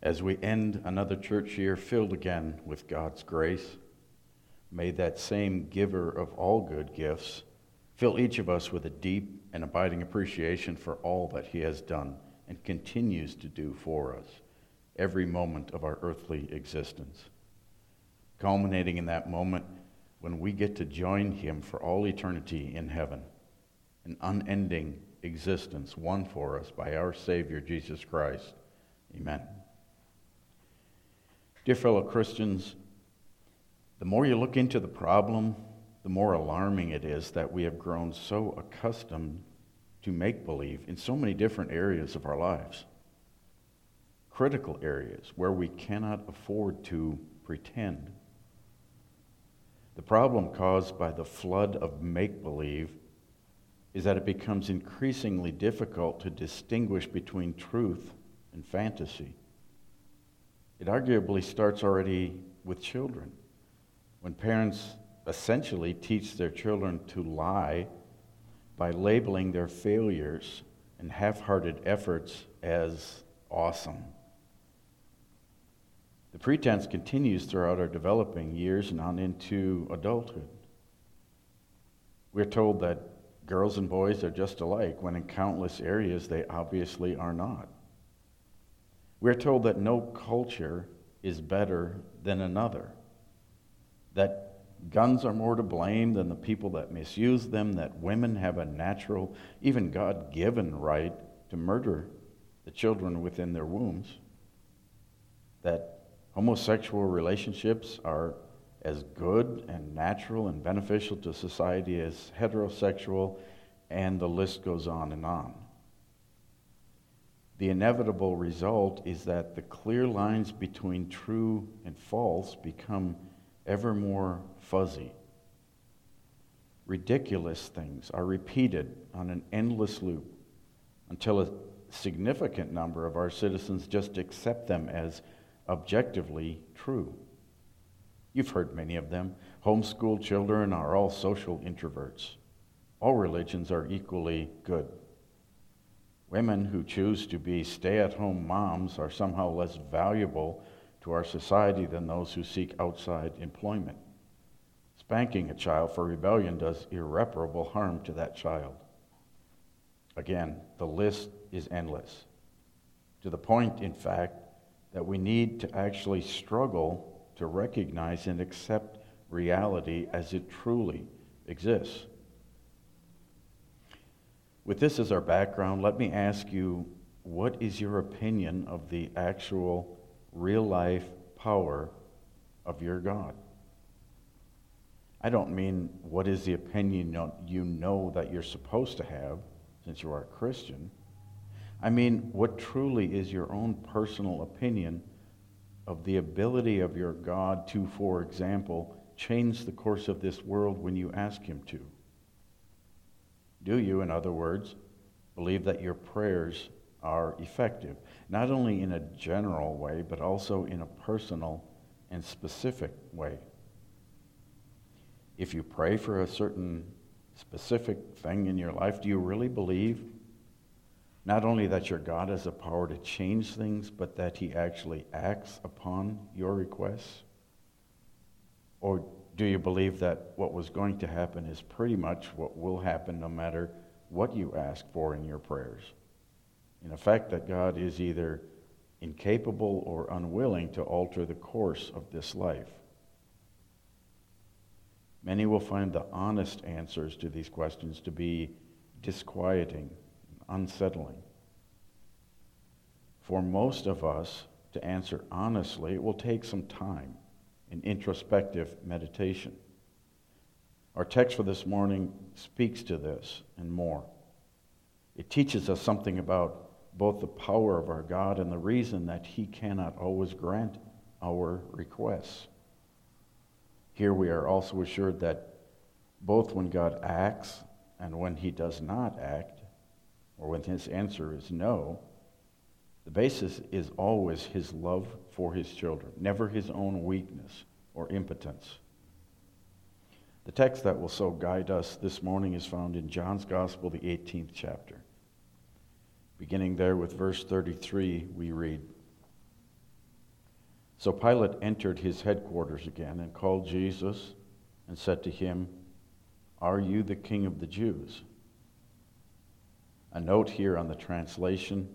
As we end another church year filled again with God's grace, may that same giver of all good gifts fill each of us with a deep and abiding appreciation for all that he has done and continues to do for us every moment of our earthly existence, culminating in that moment when we get to join him for all eternity in heaven, an unending existence won for us by our Savior, Jesus Christ. Amen. Dear fellow Christians, the more you look into the problem, the more alarming it is that we have grown so accustomed to make-believe in so many different areas of our lives. Critical areas where we cannot afford to pretend. The problem caused by the flood of make-believe is that it becomes increasingly difficult to distinguish between truth and fantasy. It arguably starts already with children, when parents essentially teach their children to lie by labeling their failures and half-hearted efforts as awesome. The pretense continues throughout our developing years and on into adulthood. We're told that girls and boys are just alike, when in countless areas they obviously are not. We're told that no culture is better than another, that guns are more to blame than the people that misuse them, that women have a natural, even God-given right to murder the children within their wombs, that homosexual relationships are as good and natural and beneficial to society as heterosexual, and the list goes on and on. The inevitable result is that the clear lines between true and false become ever more fuzzy. Ridiculous things are repeated on an endless loop until a significant number of our citizens just accept them as objectively true. You've heard many of them. Homeschooled children are all social introverts. All religions are equally good. Women who choose to be stay-at-home moms are somehow less valuable to our society than those who seek outside employment. Spanking a child for rebellion does irreparable harm to that child. Again, the list is endless, to the point, in fact, that we need to actually struggle to recognize and accept reality as it truly exists. With this as our background, let me ask you, what is your opinion of the actual real-life power of your God? I don't mean what is the opinion you know that you're supposed to have since you are a Christian. I mean, what truly is your own personal opinion of the ability of your God to, for example, change the course of this world when you ask him to? Do you, in other words, believe that your prayers are effective, not only in a general way, but also in a personal and specific way? If you pray for a certain specific thing in your life, do you really believe not only that your God has the power to change things, but that he actually acts upon your requests? Or do you believe that what was going to happen is pretty much what will happen no matter what you ask for in your prayers? In effect, that God is either incapable or unwilling to alter the course of this life. Many will find the honest answers to these questions to be disquieting, unsettling. For most of us to answer honestly, it will take some time and introspective meditation. Our text for this morning speaks to this and more. It teaches us something about both the power of our God and the reason that he cannot always grant our requests. Here we are also assured that both when God acts and when he does not act, or when his answer is no, the basis is always his love for his children, never his own weakness or impotence. The text that will so guide us this morning is found in John's Gospel, the 18th chapter. Beginning there with verse 33, we read, So Pilate entered his headquarters again and called Jesus and said to him, "Are you the king of the Jews?" A note here on the translation.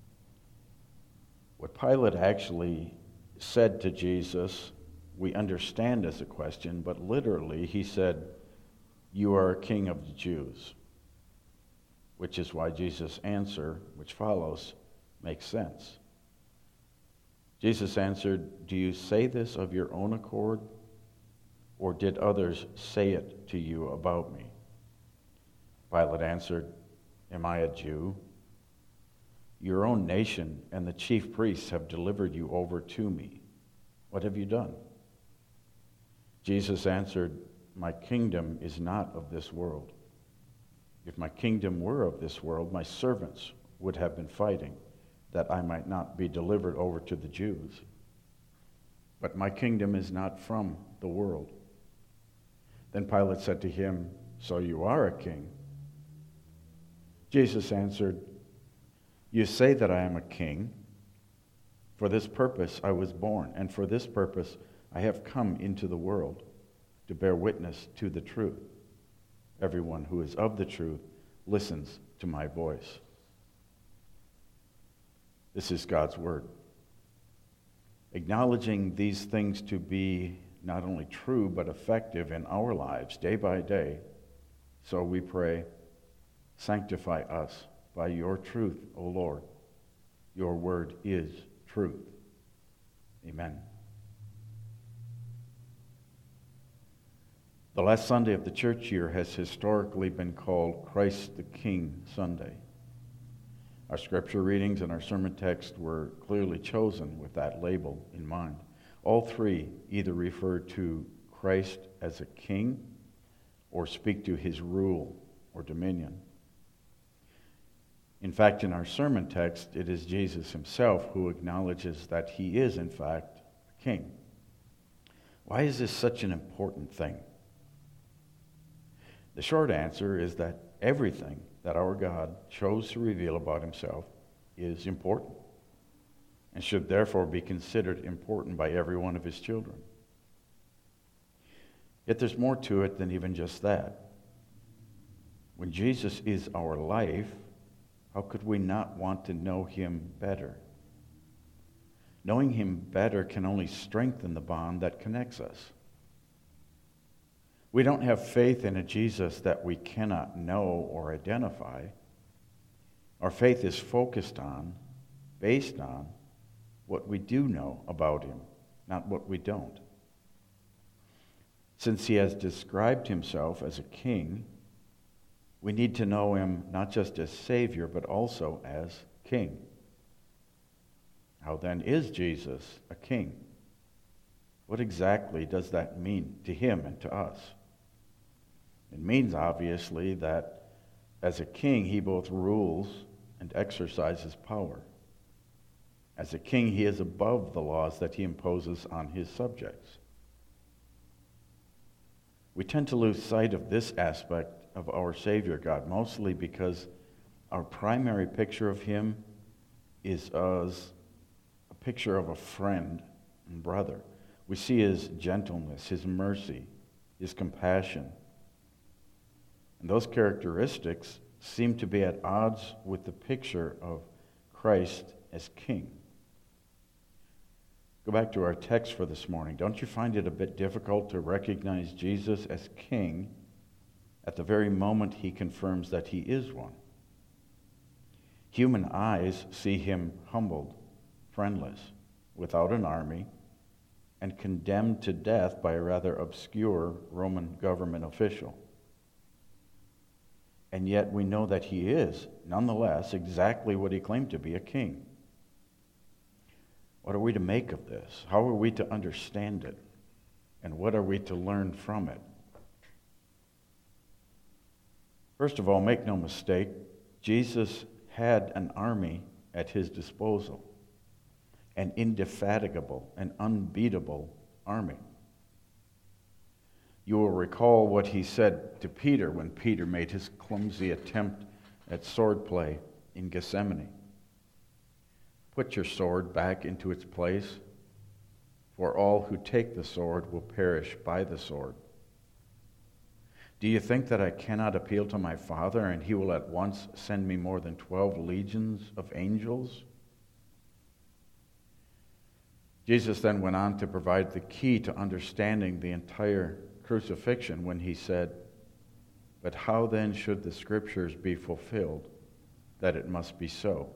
What Pilate actually said to Jesus, we understand as a question, but literally he said, "You are a king of the Jews," which is why Jesus' answer, which follows, makes sense. Jesus answered, "Do you say this of your own accord, or did others say it to you about me?" Pilate answered, "Am I a Jew? Your own nation and the chief priests have delivered you over to me. What have you done?" Jesus answered, "My kingdom is not of this world. If my kingdom were of this world, my servants would have been fighting, that I might not be delivered over to the Jews. But my kingdom is not from the world." Then Pilate said to him, "So you are a king?" Jesus answered, "You say that I am a king. For this purpose I was born, and for this purpose I have come into the world, to bear witness to the truth. Everyone who is of the truth listens to my voice." This is God's word. Acknowledging these things to be not only true, but effective in our lives day by day, so we pray, "Sanctify us by your truth, O Lord. Your word is truth." Amen. The last Sunday of the church year has historically been called Christ the King Sunday. Our scripture readings and our sermon text were clearly chosen with that label in mind. All three either refer to Christ as a king or speak to his rule or dominion. In fact, in our sermon text, it is Jesus himself who acknowledges that he is, in fact, a king. Why is this such an important thing? The short answer is that everything that our God chose to reveal about himself is important and should therefore be considered important by every one of his children. Yet there's more to it than even just that. When Jesus is our life, how could we not want to know him better? Knowing him better can only strengthen the bond that connects us. We don't have faith in a Jesus that we cannot know or identify. Our faith is focused on, based on, what we do know about him, not what we don't. Since he has described himself as a king, we need to know him not just as Savior, but also as King. How then is Jesus a king? What exactly does that mean to him and to us? It means, obviously, that as a king, he both rules and exercises power. As a king, he is above the laws that he imposes on his subjects. We tend to lose sight of this aspect of our Savior God, mostly because our primary picture of him is as a picture of a friend and brother. We see his gentleness, his mercy, his compassion. And those characteristics seem to be at odds with the picture of Christ as king. Go back to our text for this morning. Don't you find it a bit difficult to recognize Jesus as king at the very moment he confirms that he is one? Human eyes see him humbled, friendless, without an army, and condemned to death by a rather obscure Roman government official. And yet we know that he is, nonetheless, exactly what he claimed to be, a king. What are we to make of this? How are we to understand it? And what are we to learn from it? First of all, make no mistake, Jesus had an army at his disposal, an indefatigable and unbeatable army. You will recall what he said to Peter when Peter made his clumsy attempt at swordplay in Gethsemane. "Put your sword back into its place. for all who take the sword will perish by the sword. Do you think that I cannot appeal to my Father, and he will at once send me more than 12 legions of angels? Jesus then went on to provide the key to understanding the entire crucifixion when he said, "But how then should the Scriptures be fulfilled, that it must be so?"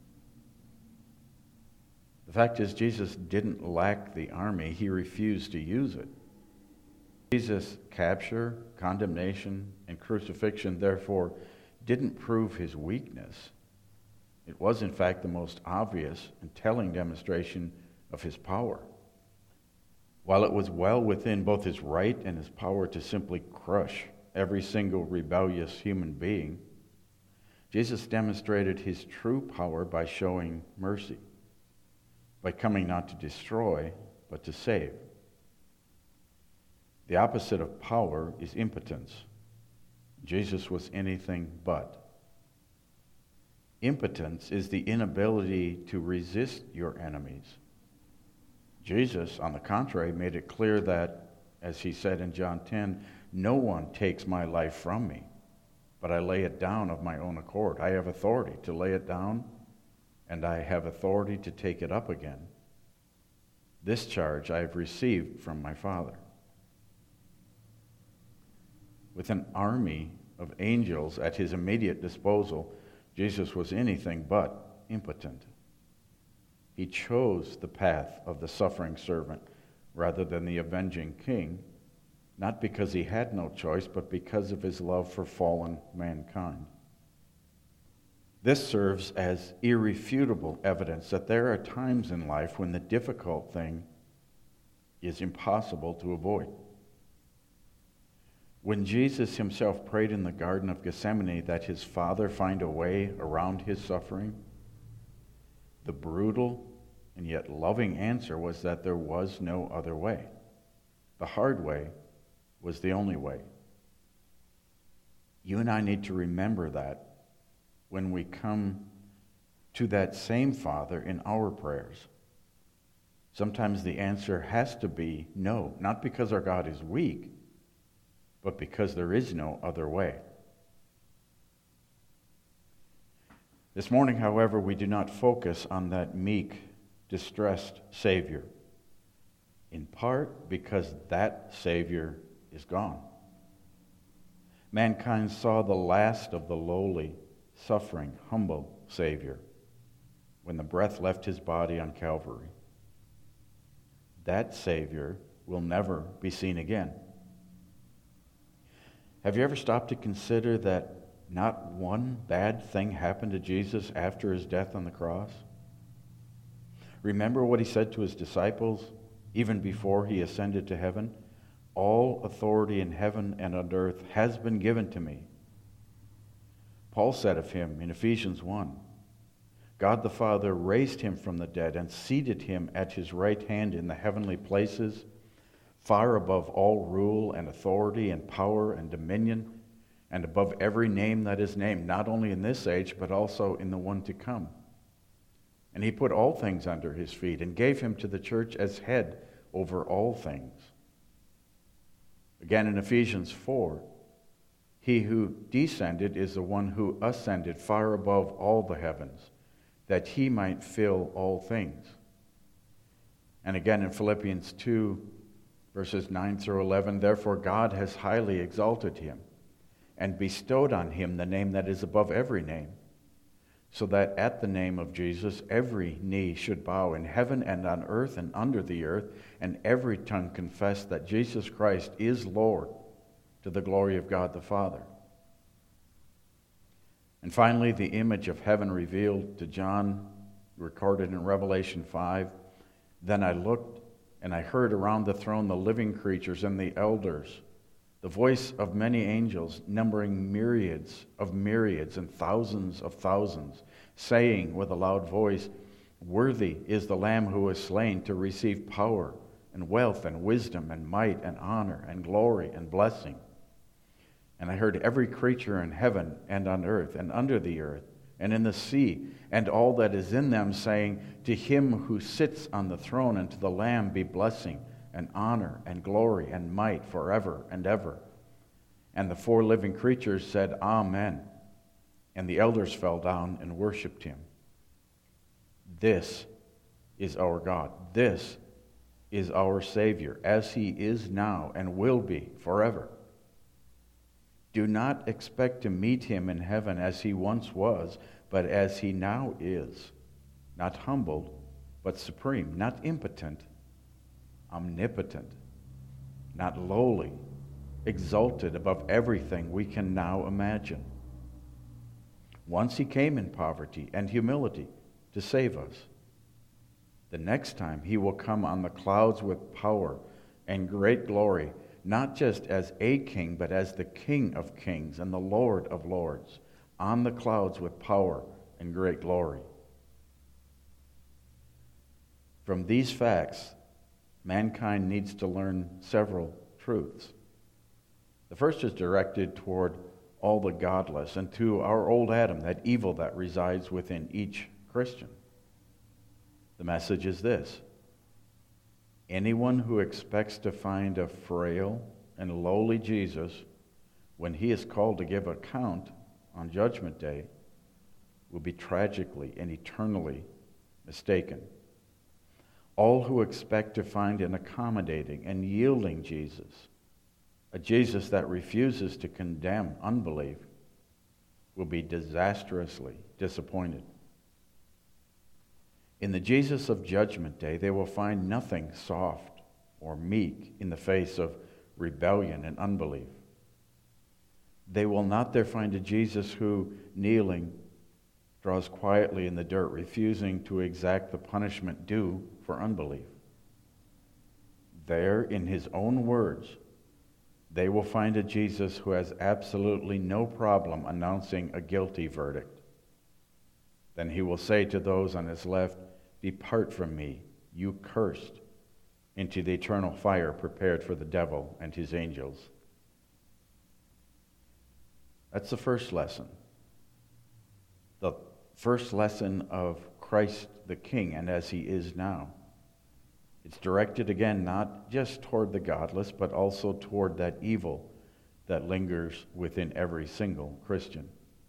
The fact is, Jesus didn't lack the army. He refused to use it. Jesus' capture, condemnation, and crucifixion, therefore, didn't prove his weakness. It was, in fact, the most obvious and telling demonstration of his power. While it was well within both his right and his power to simply crush every single rebellious human being, Jesus demonstrated his true power by showing mercy, by coming not to destroy, but to save. The opposite of power is impotence. Jesus was anything but. Impotence is the inability to resist your enemies. Jesus, on the contrary, made it clear that, as he said in John 10, "No one takes my life from me, but I lay it down of my own accord. I have authority to lay it down, and I have authority to take it up again. This charge I have received from my Father." With an army of angels at his immediate disposal, Jesus was anything but impotent. He chose the path of the suffering servant rather than the avenging king, not because he had no choice, but because of his love for fallen mankind. This serves as irrefutable evidence that there are times in life when the difficult thing is impossible to avoid. When Jesus himself prayed in the Garden of Gethsemane that his Father find a way around his suffering, the brutal and yet loving answer was that there was no other way. The hard way was the only way. You and I need to remember that when we come to that same Father in our prayers. Sometimes the answer has to be no, not because our God is weak, but because there is no other way. This morning, however, we do not focus on that meek, distressed Savior, in part because that Savior is gone. Mankind saw the last of the lowly, suffering, humble Savior when the breath left his body on Calvary. That Savior will never be seen again. Have you ever stopped to consider that not one bad thing happened to Jesus after his death on the cross? Remember what he said to his disciples even before he ascended to heaven? "All authority in heaven and on earth has been given to me." Paul said of him in Ephesians 1, "God the Father raised him from the dead and seated him at his right hand in the heavenly places, far above all rule and authority and power and dominion, and above every name that is named, not only in this age, but also in the one to come. And he put all things under his feet and gave him to the church as head over all things." Again in Ephesians 4, "He who descended is the one who ascended far above all the heavens, that he might fill all things." And again in Philippians 2, verses 9 through 11, "Therefore God has highly exalted him and bestowed on him the name that is above every name, so that at the name of Jesus every knee should bow in heaven and on earth and under the earth, and every tongue confess that Jesus Christ is Lord, to the glory of God the Father." And finally, the image of heaven revealed to John, recorded in Revelation 5, "Then I looked, and I heard around the throne the living creatures and the elders, the voice of many angels, numbering myriads and thousands of thousands, saying with a loud voice, 'Worthy is the Lamb who was slain to receive power and wealth and wisdom and might and honor and glory and blessing.' And I heard every creature in heaven and on earth and under the earth and in the sea, and all that is in them, saying, To him who sits on the throne and to the Lamb be blessing, and honor, and glory, and might forever and ever. And the 4 living creatures said, Amen. And the elders fell down and worshipped him. This is our God. This is our Savior, as he is now and will be forever. Do not expect to meet him in heaven as he once was, but as he now is, not humbled, but supreme, not impotent, omnipotent, not lowly, exalted above everything we can now imagine. Once he came in poverty and humility to save us. The next time he will come on the clouds with power and great glory, not just as a king, but as the King of kings and the Lord of lords, on the clouds with power and great glory. From these facts, mankind needs to learn several truths. The first is directed toward all the godless and to our old Adam, that evil that resides within each Christian. The message is this: anyone who expects to find a frail and lowly Jesus when he is called to give account on Judgment Day will be tragically and eternally mistaken. All who expect to find an accommodating and yielding Jesus, a Jesus that refuses to condemn unbelief, will be disastrously disappointed. In the Jesus of Judgment Day, they will find nothing soft or meek in the face of rebellion and unbelief. They will not there find a Jesus who, kneeling, draws quietly in the dirt, refusing to exact the punishment due for unbelief. There, in his own words, they will find a Jesus who has absolutely no problem announcing a guilty verdict. Then he will say to those on his left, Depart from me, you cursed, into the eternal fire prepared for the devil and his angels. That's the first lesson. The first lesson of Christ the King, and as he is now. It's directed again not just toward the godless, but also toward that evil that lingers within every single Christian.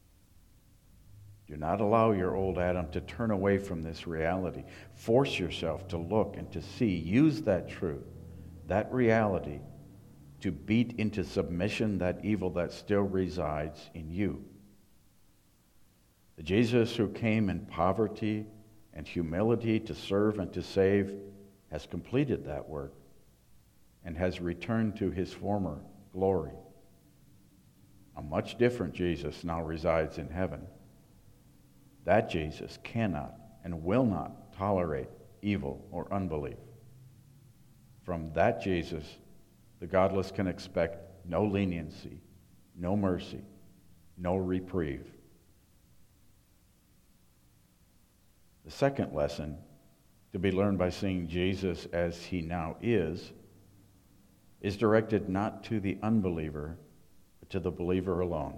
Do not allow your old Adam to turn away from this reality. Force yourself to look and to see. Use that truth, that reality, to beat into submission that evil that still resides in you. The Jesus who came in poverty and humility to serve and to save has completed that work and has returned to his former glory. A much different Jesus now resides in heaven. That Jesus cannot and will not tolerate evil or unbelief. From that Jesus, the godless can expect no leniency, no mercy, no reprieve. The second lesson, to be learned by seeing Jesus as he now is directed not to the unbeliever, but to the believer alone.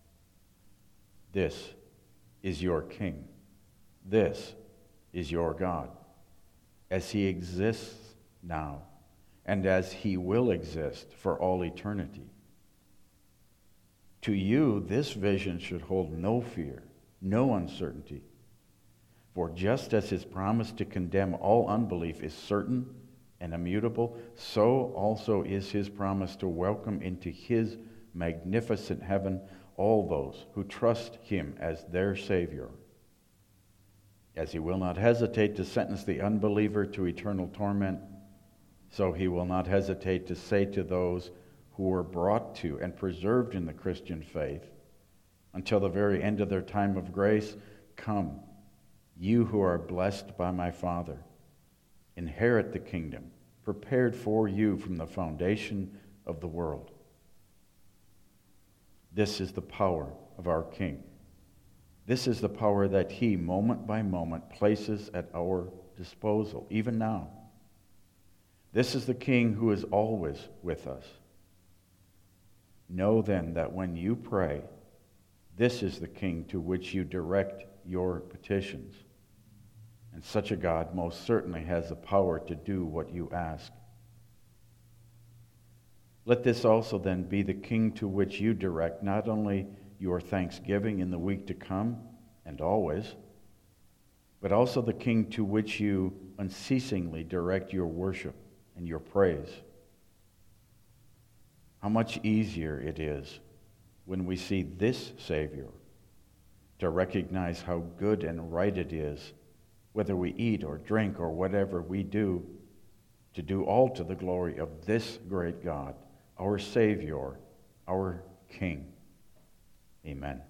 This is your King. This is your God, as he exists now and as he will exist for all eternity. To you, this vision should hold no fear, no uncertainty. For just as his promise to condemn all unbelief is certain and immutable, so also is his promise to welcome into his magnificent heaven all those who trust him as their Savior. As he will not hesitate to sentence the unbeliever to eternal torment, so he will not hesitate to say to those who were brought to and preserved in the Christian faith until the very end of their time of grace, Come, you who are blessed by my Father, inherit the kingdom prepared for you from the foundation of the world. This is the power of our King. This is the power that he, moment by moment, places at our disposal, even now. This is the King who is always with us. Know then that when you pray, This is the King to which you direct your petitions. And such a God most certainly has the power to do what you ask. Let this also then be the King to which you direct not only your thanksgiving in the week to come and always, but also the King to which you unceasingly direct your worship and your praise. How much easier it is when we see this Savior to recognize how good and right it is, whether we eat or drink or whatever we do, to do all to the glory of this great God, our Savior, our King. Amen.